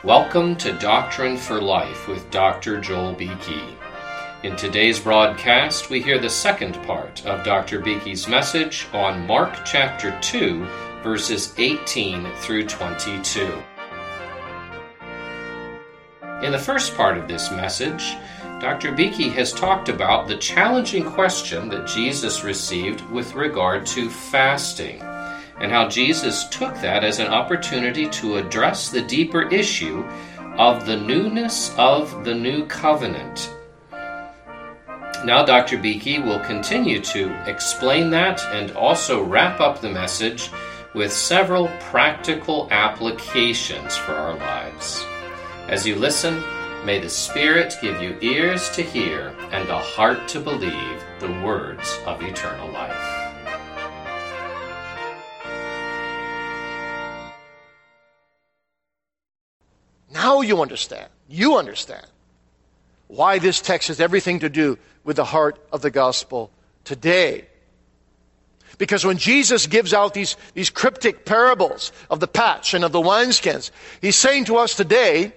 Welcome to Doctrine for Life with Dr. Joel Beeke. In today's broadcast, we hear the second part of Dr. Beeke's message on Mark chapter 2, verses 18 through 22. In the first part of this message, Dr. Beeke has talked about the challenging question that Jesus received with regard to fasting, and how Jesus took that as an opportunity to address the deeper issue of the newness of the new covenant. Now Dr. Beeke will continue to explain that and also wrap up the message with several practical applications for our lives. As you listen, may the Spirit give you ears to hear and a heart to believe the words of eternal life. Now you understand why this text has everything to do with the heart of the gospel today. Because when Jesus gives out these cryptic parables of the patch and of the wineskins, he's saying to us today,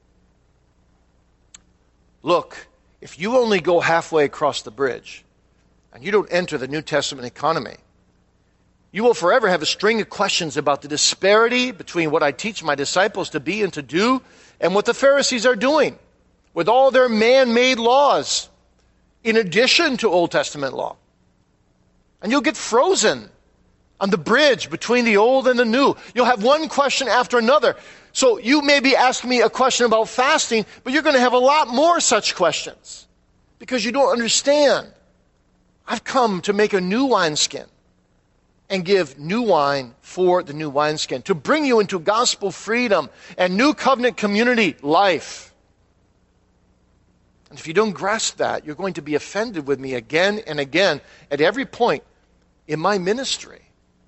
look, if you only go halfway across the bridge and you don't enter the New Testament economy, you will forever have a string of questions about the disparity between what I teach my disciples to be and to do and what the Pharisees are doing with all their man-made laws in addition to Old Testament law. And you'll get frozen on the bridge between the old and the new. You'll have one question after another. So you may be asking me a question about fasting, but you're going to have a lot more such questions because you don't understand. I've come to make a new wineskin and give new wine for the new wineskin, to bring you into gospel freedom and new covenant community life. And if you don't grasp that, you're going to be offended with me again and again at every point in my ministry.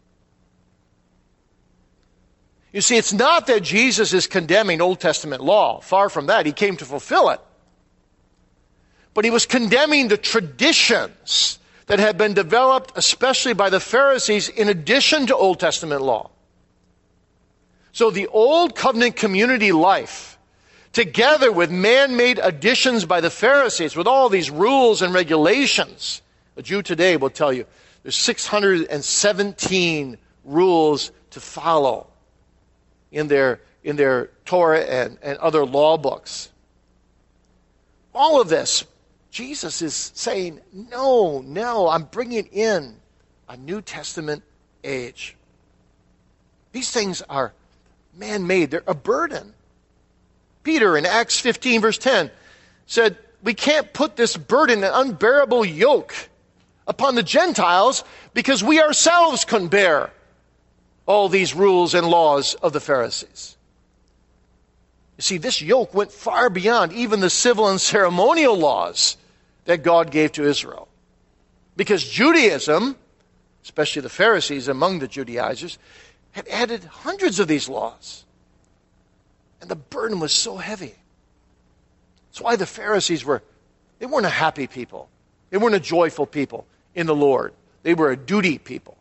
You see, it's not that Jesus is condemning Old Testament law. Far from that. He came to fulfill it. But he was condemning the traditions that had been developed, especially by the Pharisees, in addition to Old Testament law. So the Old Covenant community life, together with man-made additions by the Pharisees, with all these rules and regulations, a Jew today will tell you there's 617 rules to follow in their Torah and other law books. All of this, Jesus is saying, no, I'm bringing in a New Testament age. These things are man-made. They're a burden. Peter in Acts 15 verse 10 said, we can't put this burden, an unbearable yoke, upon the Gentiles because we ourselves couldn't bear all these rules and laws of the Pharisees. You see, this yoke went far beyond even the civil and ceremonial laws that God gave to Israel. Because Judaism, especially the Pharisees among the Judaizers, had added hundreds of these laws. And the burden was so heavy. That's why the Pharisees they weren't a happy people. They weren't a joyful people in the Lord. They were a duty people.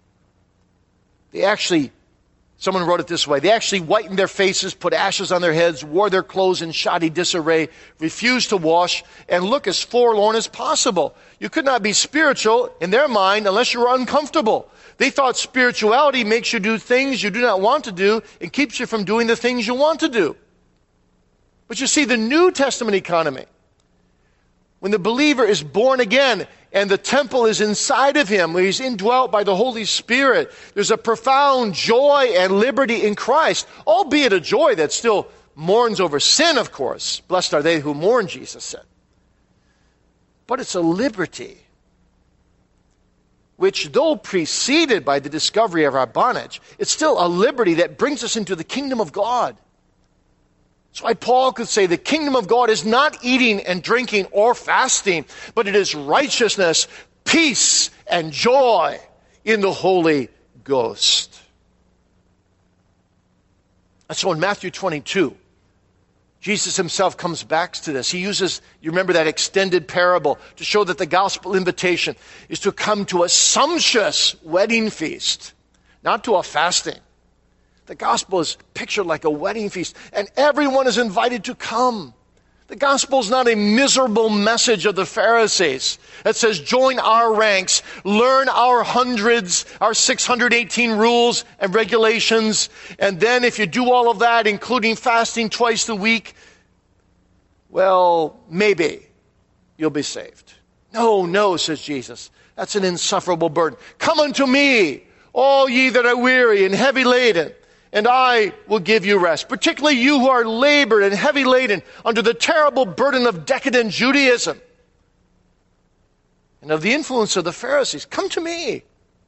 Someone wrote it this way, they actually whitened their faces, put ashes on their heads, wore their clothes in shoddy disarray, refused to wash, and look as forlorn as possible. You could not be spiritual in their mind unless you were uncomfortable. They thought spirituality makes you do things you do not want to do and keeps you from doing the things you want to do. But you see, the New Testament economy, when the believer is born again and the temple is inside of him, where he's indwelt by the Holy Spirit, there's a profound joy and liberty in Christ, albeit a joy that still mourns over sin, of course. Blessed are they who mourn, Jesus said. But it's a liberty which, though preceded by the discovery of our bondage, it's still a liberty that brings us into the kingdom of God. That's why Paul could say the kingdom of God is not eating and drinking or fasting, but it is righteousness, peace, and joy in the Holy Ghost. And so in Matthew 22, Jesus himself comes back to this. He uses, you remember that extended parable to show that the gospel invitation is to come to a sumptuous wedding feast, not to a fasting. The gospel is pictured like a wedding feast, and everyone is invited to come. The gospel is not a miserable message of the Pharisees that says, join our ranks, learn our hundreds, our 618 rules and regulations, and then if you do all of that, including fasting twice a week, well, maybe you'll be saved. No, says Jesus. That's an insufferable burden. Come unto me, all ye that are weary and heavy laden, and I will give you rest. Particularly you who are labored and heavy laden under the terrible burden of decadent Judaism and of the influence of the Pharisees. Come to me.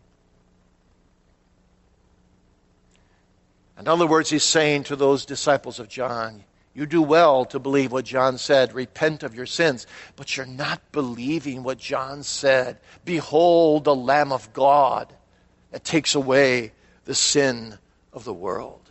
In other words, he's saying to those disciples of John, you do well to believe what John said, repent of your sins, but you're not believing what John said. Behold the Lamb of God that takes away the sin of the world.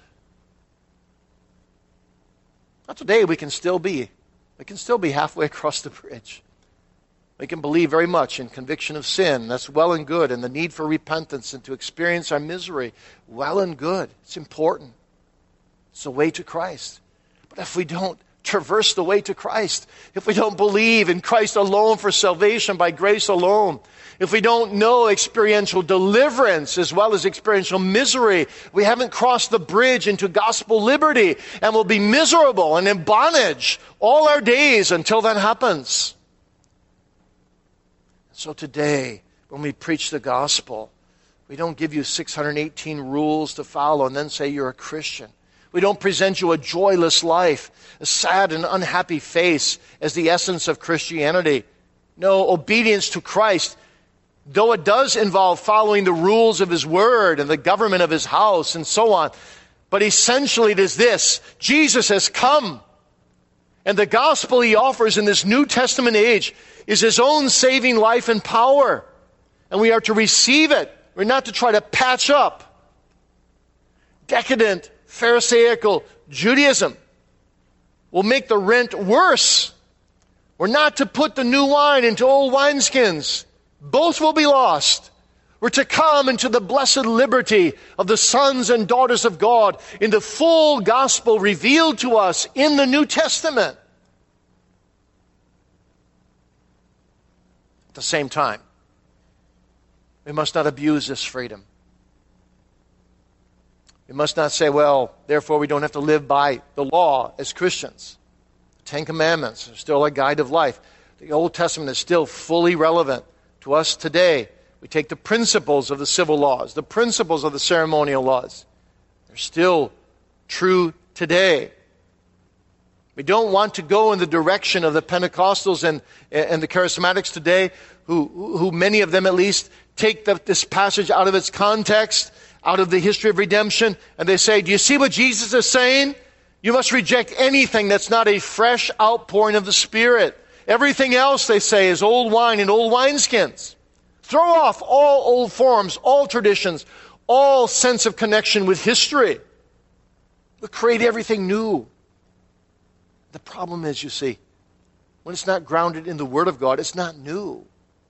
Now today we can still be halfway across the bridge. We can believe very much in conviction of sin. That's well and good. And the need for repentance and to experience our misery, well and good. It's important. It's the way to Christ. But if we don't traverse the way to Christ, if we don't believe in Christ alone for salvation by grace alone, if we don't know experiential deliverance as well as experiential misery, we haven't crossed the bridge into gospel liberty and will be miserable and in bondage all our days until that happens. So today, when we preach the gospel, we don't give you 618 rules to follow and then say you're a Christian. We don't present you a joyless life, a sad and unhappy face as the essence of Christianity. No, obedience to Christ, though it does involve following the rules of His Word and the government of His house and so on, but essentially it is this: Jesus has come, and the gospel He offers in this New Testament age is His own saving life and power, and we are to receive it. We're not to try to patch up decadent, Pharisaical Judaism. Will make the rent worse. We're not to put the new wine into old wineskins. Both will be lost. We're to come into the blessed liberty of the sons and daughters of God in the full gospel revealed to us in the New Testament. At the same time, we must not abuse this freedom. We must not say, well, therefore we don't have to live by the law as Christians. The Ten Commandments are still a guide of life. The Old Testament is still fully relevant to us today. We take the principles of the civil laws, the principles of the ceremonial laws. They're still true today. We don't want to go in the direction of the Pentecostals and the Charismatics today, who many of them at least take this passage out of its context, out of the history of redemption, and they say, do you see what Jesus is saying? You must reject anything that's not a fresh outpouring of the Spirit. Everything else, they say, is old wine and old wineskins. Throw off all old forms, all traditions, all sense of connection with history. But create everything new. The problem is, you see, when it's not grounded in the Word of God, it's not new.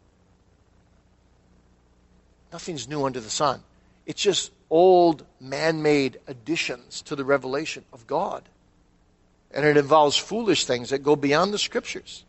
Nothing's new under the sun. It's just old man-made additions to the revelation of God. And it involves foolish things that go beyond the Scriptures.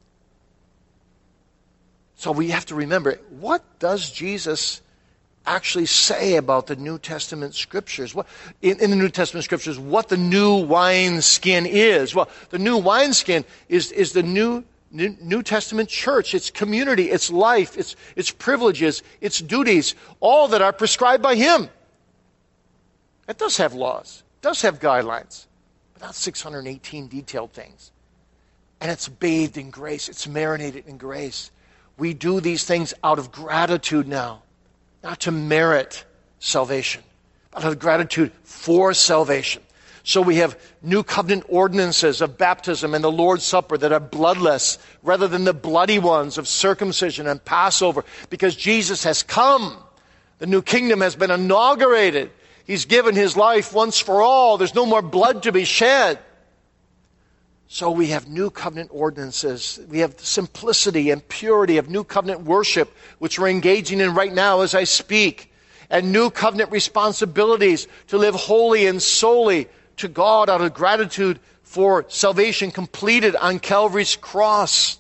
So we have to remember, what does Jesus actually say about the New Testament Scriptures? In the New Testament Scriptures, what the new wineskin is? Well, the new wineskin is the New Testament church, its community, its life, its privileges, its duties, all that are prescribed by Him. It does have laws, it does have guidelines, but not 618 detailed things. And it's bathed in grace, it's marinated in grace. We do these things out of gratitude now, not to merit salvation, but out of gratitude for salvation. So we have new covenant ordinances of baptism and the Lord's Supper that are bloodless rather than the bloody ones of circumcision and Passover, because Jesus has come. The new kingdom has been inaugurated. He's given His life once for all. There's no more blood to be shed. So we have new covenant ordinances. We have the simplicity and purity of new covenant worship, which we're engaging in right now as I speak. and new covenant responsibilities to live wholly and solely to God out of gratitude for salvation completed on Calvary's cross.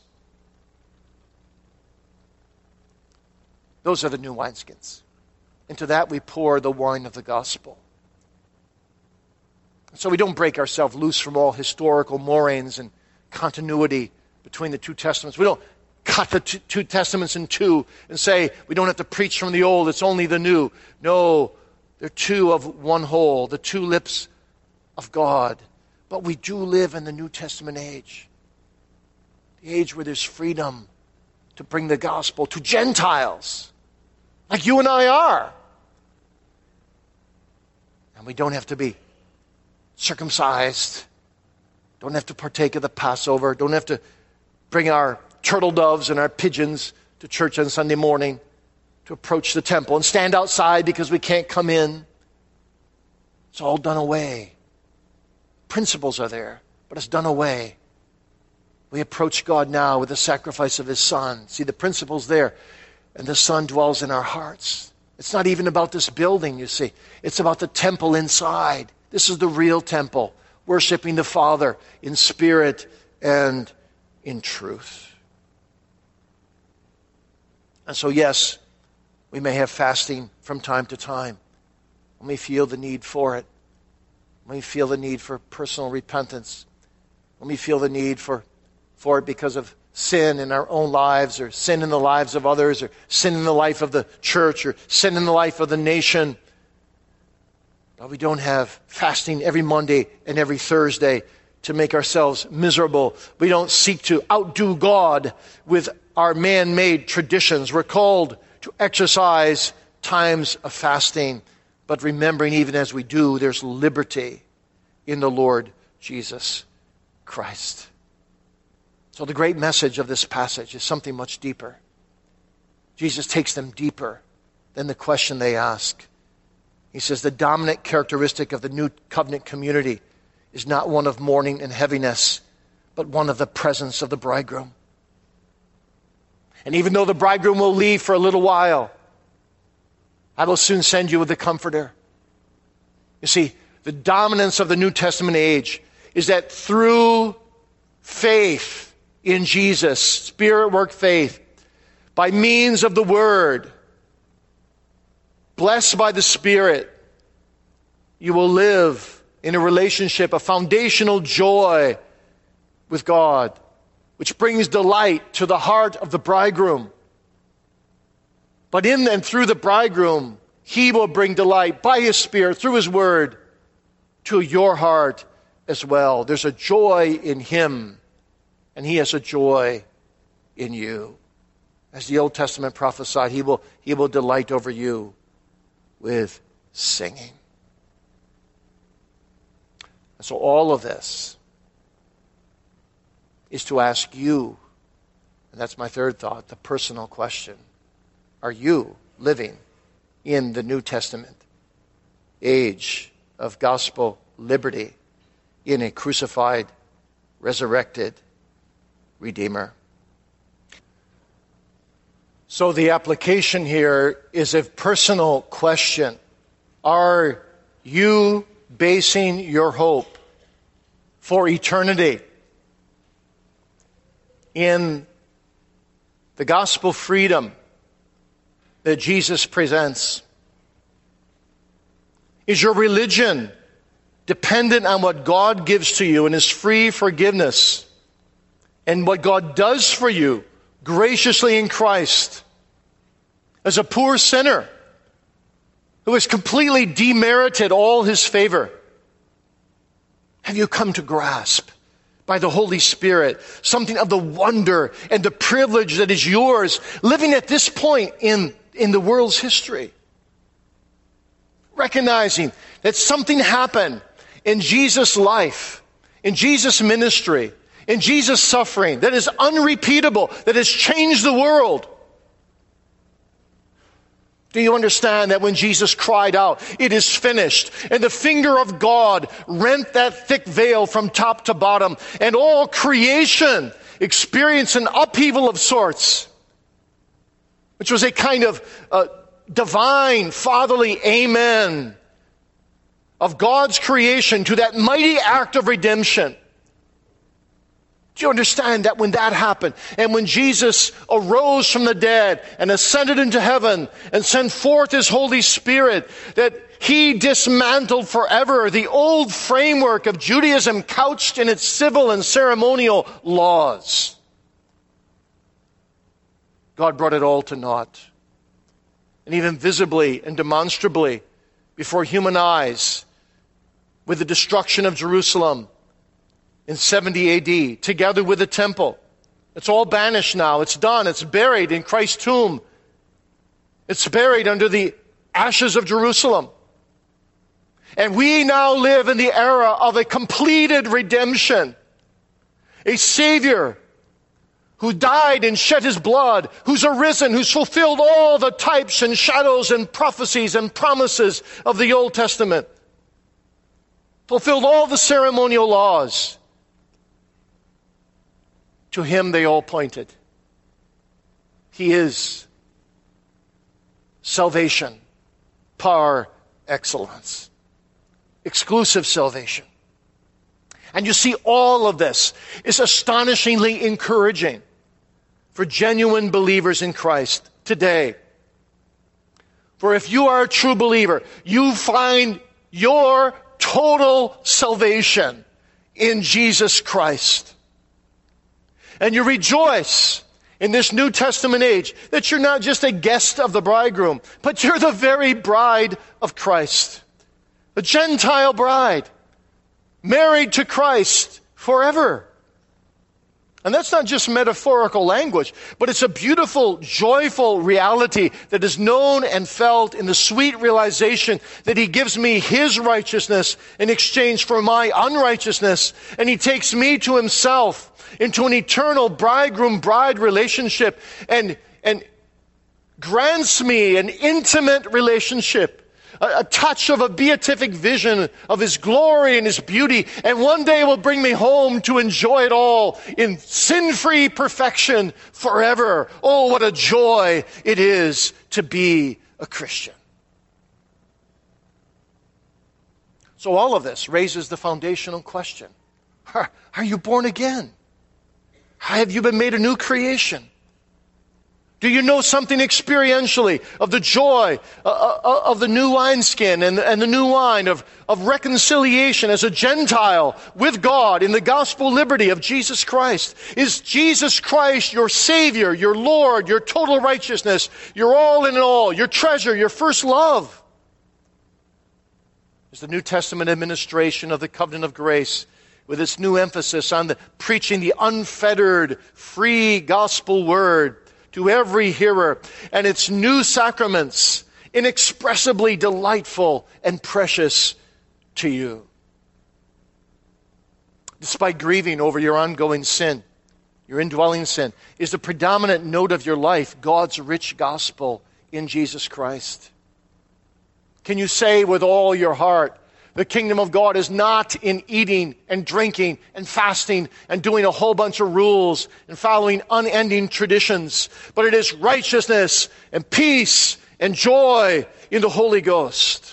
Those are the new wineskins. Into that we pour the wine of the gospel. So we don't break ourselves loose from all historical moraines and continuity between the two testaments. We don't cut the two testaments in two and say we don't have to preach from the old, it's only the new. No, they're two of one whole, the two lips of God. But we do live in the New Testament age. The age where there's freedom to bring the gospel to Gentiles, like you and I are. And we don't have to be circumcised, don't have to partake of the Passover, don't have to bring our turtle doves and our pigeons to church on Sunday morning to approach the temple and stand outside because we can't come in. It's all done away. Principles are there, but it's done away. We approach God now with the sacrifice of His Son. See, the principle's there, and the Son dwells in our hearts. It's not even about this building, you see. It's about the temple inside. This is the real temple, worshiping the Father in spirit and in truth. And so, yes, we may have fasting from time to time when we feel the need for it, when we feel the need for personal repentance, when we feel the need for it because of sin in our own lives, or sin in the lives of others, or sin in the life of the church, or sin in the life of the nation. But we don't have fasting every Monday and every Thursday to make ourselves miserable. We don't seek to outdo God with our man-made traditions. We're called to exercise times of fasting, but remembering even as we do, there's liberty in the Lord Jesus Christ. So the great message of this passage is something much deeper. Jesus takes them deeper than the question they ask. He says the dominant characteristic of the new covenant community is not one of mourning and heaviness, but one of the presence of the bridegroom. And even though the bridegroom will leave for a little while, I will soon send you with the Comforter. You see, the dominance of the New Testament age is that through faith in Jesus, Spirit-work faith, by means of the Word, blessed by the Spirit, you will live in a relationship, a foundational joy with God, which brings delight to the heart of the bridegroom. But in and through the bridegroom, He will bring delight by His Spirit, through His Word, to your heart as well. There's a joy in Him, and He has a joy in you. As the Old Testament prophesied, He will delight over you with singing. And so all of this is to ask you, and that's my third thought, the personal question. Are you living in the New Testament age of gospel liberty in a crucified, resurrected Redeemer? So the application here is a personal question. Are you basing your hope for eternity in the gospel freedom that Jesus presents? Is your religion dependent on what God gives to you and His free forgiveness and what God does for you graciously in Christ as a poor sinner who has completely demerited all His favor? Have you come to grasp by the Holy Spirit something of the wonder and the privilege that is yours living at this point in the world's history? Recognizing that something happened in Jesus' life, in Jesus' ministry, in Jesus' suffering that is unrepeatable, that has changed the world. Do you understand that when Jesus cried out, "It is finished," and the finger of God rent that thick veil from top to bottom, and all creation experienced an upheaval of sorts, which was a kind of divine fatherly amen of God's creation to that mighty act of redemption. Do you understand that when that happened, and when Jesus arose from the dead and ascended into heaven and sent forth His Holy Spirit, that He dismantled forever the old framework of Judaism couched in its civil and ceremonial laws? God brought it all to naught. And even visibly and demonstrably before human eyes, with the destruction of Jerusalem in 70 AD, together with the temple. It's all banished now. It's done. It's buried in Christ's tomb. It's buried under the ashes of Jerusalem. And we now live in the era of a completed redemption. A Savior who died and shed His blood, who's arisen, who's fulfilled all the types and shadows and prophecies and promises of the Old Testament. Fulfilled all the ceremonial laws. To Him they all pointed. He is salvation par excellence. Exclusive salvation. And you see, all of this is astonishingly encouraging for genuine believers in Christ today. For if you are a true believer, you find your total salvation in Jesus Christ. And you rejoice in this New Testament age that you're not just a guest of the bridegroom, but you're the very bride of Christ. A Gentile bride, married to Christ forever. And that's not just metaphorical language, but it's a beautiful, joyful reality that is known and felt in the sweet realization that He gives me His righteousness in exchange for my unrighteousness, and He takes me to Himself into an eternal bridegroom-bride relationship and grants me an intimate relationship, a touch of a beatific vision of His glory and His beauty, and one day will bring me home to enjoy it all in sin-free perfection forever. Oh, what a joy it is to be a Christian. So all of this raises the foundational question. Are you born again? Have you been made a new creation? Do you know something experientially of the joy of the new wineskin and the new wine, of reconciliation as a Gentile with God in the gospel liberty of Jesus Christ? Is Jesus Christ your Savior, your Lord, your total righteousness, your all in all, your treasure, your first love? Is the New Testament administration of the covenant of grace, with its new emphasis on preaching the unfettered, free gospel word to every hearer, and its new sacraments, inexpressibly delightful and precious to you? Despite grieving over your ongoing sin, your indwelling sin, is the predominant note of your life God's rich gospel in Jesus Christ? Can you say with all your heart, the kingdom of God is not in eating and drinking and fasting and doing a whole bunch of rules and following unending traditions, but it is righteousness and peace and joy in the Holy Ghost?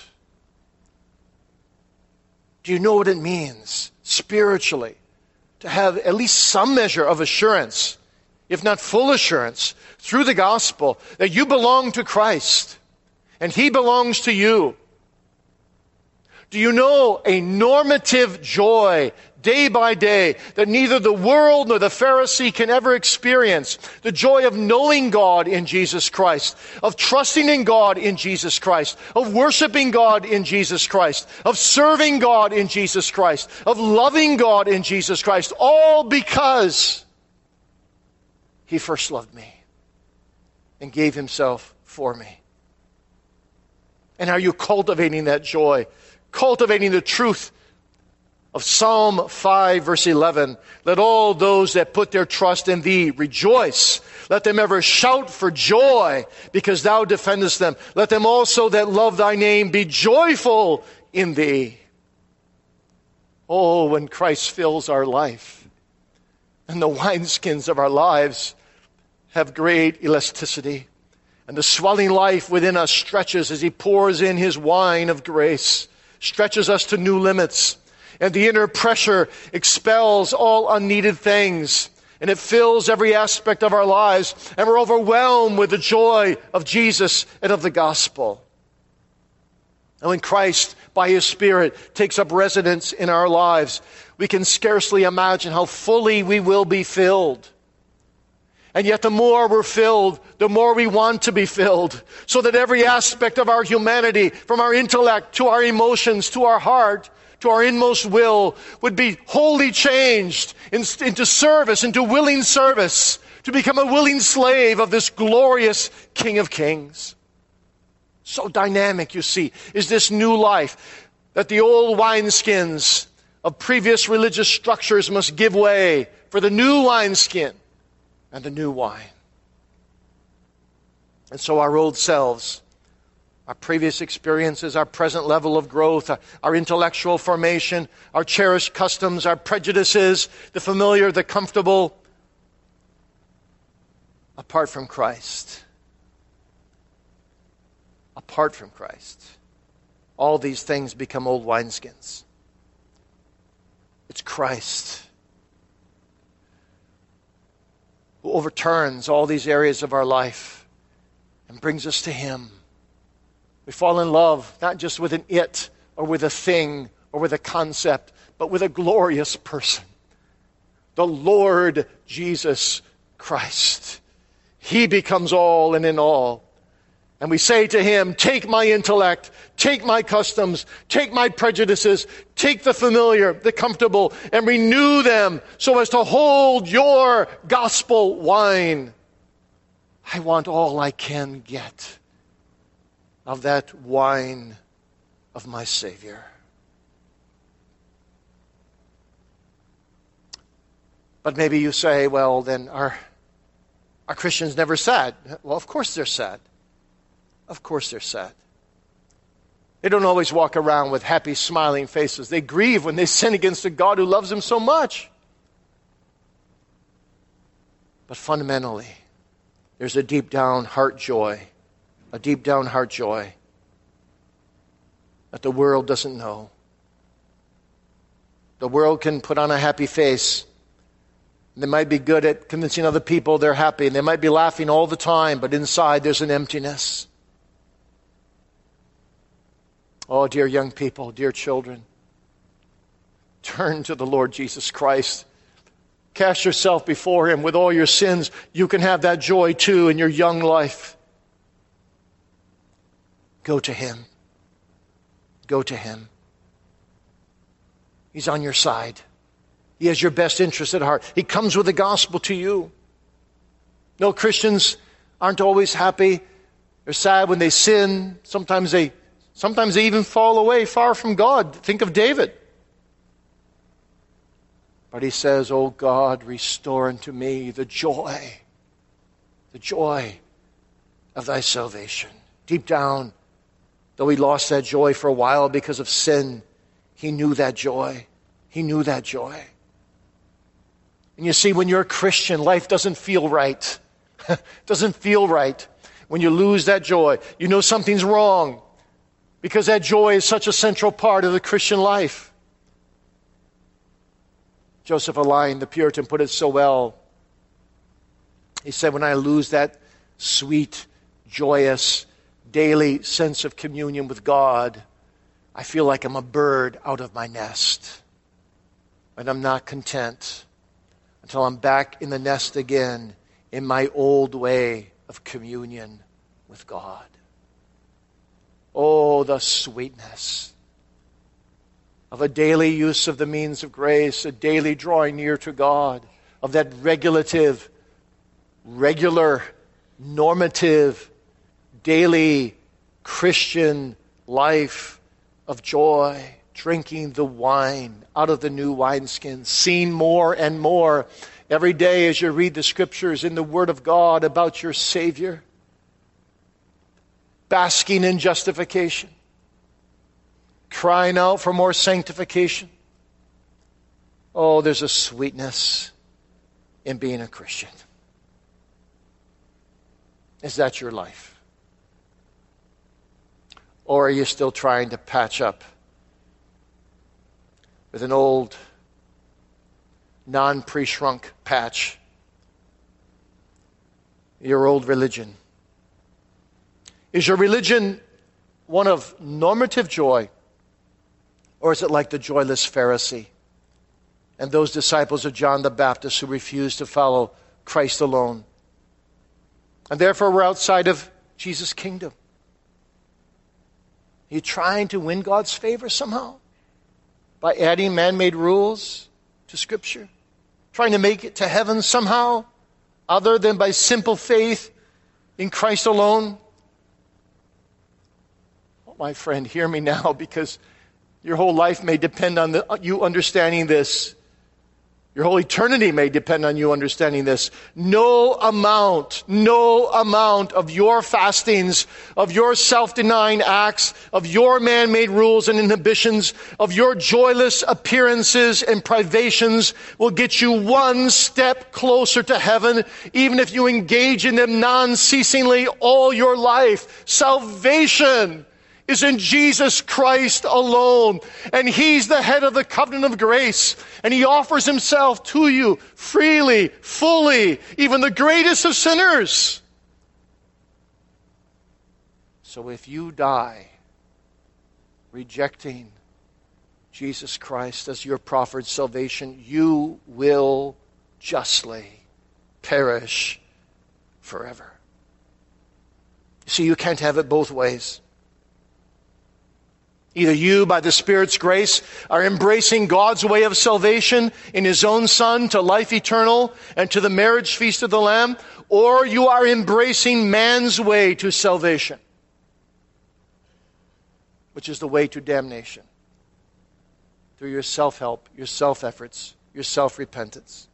Do you know what it means spiritually to have at least some measure of assurance, if not full assurance, through the gospel that you belong to Christ and He belongs to you? Do you know a normative joy day by day that neither the world nor the Pharisee can ever experience? The joy of knowing God in Jesus Christ, of trusting in God in Jesus Christ, of worshiping God in Jesus Christ, of serving God in Jesus Christ, of loving God in Jesus Christ, all because He first loved me and gave Himself for me. And are you cultivating that joy? Cultivating the truth of Psalm 5, verse 11. Let all those that put their trust in Thee rejoice. Let them ever shout for joy, because Thou defendest them. Let them also that love Thy name be joyful in Thee. Oh, when Christ fills our life, and the wineskins of our lives have great elasticity, And the swelling life within us stretches as He pours in His wine of grace, stretches us to new limits. And the inner pressure expels all unneeded things. And it fills every aspect of our lives. And we're overwhelmed with the joy of Jesus and of the gospel. And when Christ, by His Spirit, takes up residence in our lives, we can scarcely imagine how fully we will be filled. And yet the more we're filled, the more we want to be filled. So that every aspect of our humanity, from our intellect to our emotions to our heart, to our inmost will, would be wholly changed into service, into willing service, to become a willing slave of this glorious King of Kings. So dynamic, you see, is this new life that the old wineskins of previous religious structures must give way for the new wineskin and the new wine. And so our old selves, our previous experiences, our present level of growth, our intellectual formation, our cherished customs, our prejudices, the familiar, the comfortable, apart from Christ, all these things become old wineskins. It's Christ who overturns all these areas of our life and brings us to Him. We fall in love not just with an it or with a thing or with a concept, but with a glorious person, the Lord Jesus Christ. He becomes all and in all. And we say to Him, take my intellect, take my customs, take my prejudices, take the familiar, the comfortable, and renew them so as to hold your gospel wine. I want all I can get of that wine of my Savior. But maybe you say, well, then are Christians never sad? Well, of course they're sad. Of course they're sad. They don't always walk around with happy, smiling faces. They grieve when they sin against a God who loves them so much. But fundamentally, there's a deep down heart joy, that the world doesn't know. The world can put on a happy face. They might be good at convincing other people they're happy, and they might be laughing all the time, but inside there's an emptiness. Oh, dear young people, dear children, turn to the Lord Jesus Christ. Cast yourself before Him with all your sins. You can have that joy too in your young life. Go to Him. Go to Him. He's on your side. He has your best interest at heart. He comes with the gospel to you. No, Christians aren't always happy. They're sad when they sin. Sometimes they even fall away far from God. Think of David. But he says, "O God, restore unto me the joy of thy salvation." Deep down, though he lost that joy for a while because of sin, he knew that joy. He knew that joy. And you see, when you're a Christian, life doesn't feel right. It doesn't feel right. When you lose that joy, you know something's wrong. Because that joy is such a central part of the Christian life. Joseph Alleine, the Puritan, put it so well. He said, when I lose that sweet, joyous, daily sense of communion with God, I feel like I'm a bird out of my nest. And I'm not content until I'm back in the nest again in my old way of communion with God. Oh, the sweetness of a daily use of the means of grace, a daily drawing near to God, of that regular, normative, daily Christian life of joy, drinking the wine out of the new wineskin, seen more and more every day as you read the Scriptures in the Word of God about your Savior. Basking in justification, crying out for more sanctification. Oh, there's a sweetness in being a Christian. Is that your life? Or are you still trying to patch up with an old, non-pre-shrunk patch? Your old religion. Is your religion one of normative joy? Or is it like the joyless Pharisee and those disciples of John the Baptist who refused to follow Christ alone? And therefore we're outside of Jesus' kingdom. Are you trying to win God's favor somehow? By adding man-made rules to Scripture? Trying to make it to heaven somehow? Other than by simple faith in Christ alone? Oh, my friend, hear me now, because your whole life may depend on you understanding this. Your whole eternity may depend on you understanding this. No amount of your fastings, of your self-denying acts, of your man-made rules and inhibitions, of your joyless appearances and privations will get you one step closer to heaven, even if you engage in them non-ceasingly all your life. Salvation is in Jesus Christ alone. And He's the head of the covenant of grace. And He offers Himself to you freely, fully, even the greatest of sinners. So if you die rejecting Jesus Christ as your proffered salvation, you will justly perish forever. See, you can't have it both ways. Either you, by the Spirit's grace, are embracing God's way of salvation in His own Son to life eternal and to the marriage feast of the Lamb, or you are embracing man's way to salvation, which is the way to damnation, through your self-help, your self-efforts, your self-repentance.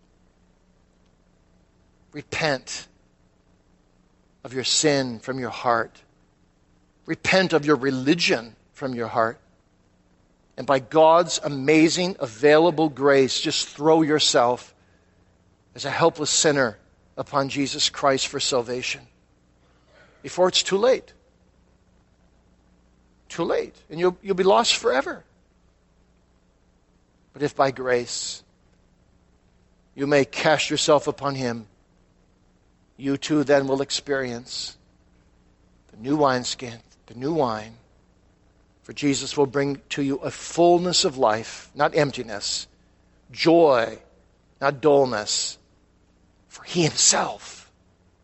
Repent of your sin from your heart. Repent of your religion from your heart. And by God's amazing available grace, just throw yourself as a helpless sinner upon Jesus Christ for salvation before it's too late. Too late. And you'll be lost forever. But if by grace you may cast yourself upon Him, you too then will experience the new wineskin, the new wine. For Jesus will bring to you a fullness of life, not emptiness, joy, not dullness. For He Himself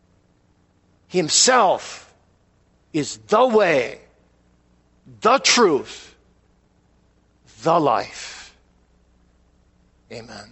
is the way, the truth, the life. Amen.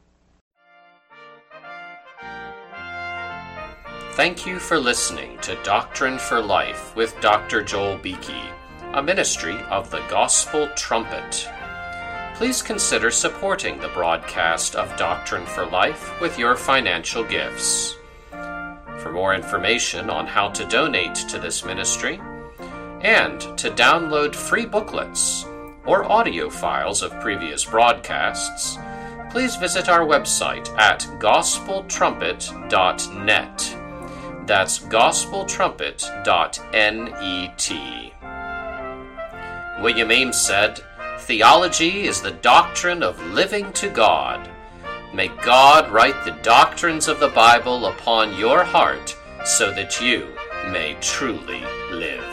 Thank you for listening to Doctrine for Life with Dr. Joel Beeke, a ministry of the Gospel Trumpet. Please consider supporting the broadcast of Doctrine for Life with your financial gifts. For more information on how to donate to this ministry and to download free booklets or audio files of previous broadcasts, please visit our website at gospeltrumpet.net. That's gospeltrumpet.net. William Ames said, "Theology is the doctrine of living to God. May God write the doctrines of the Bible upon your heart so that you may truly live."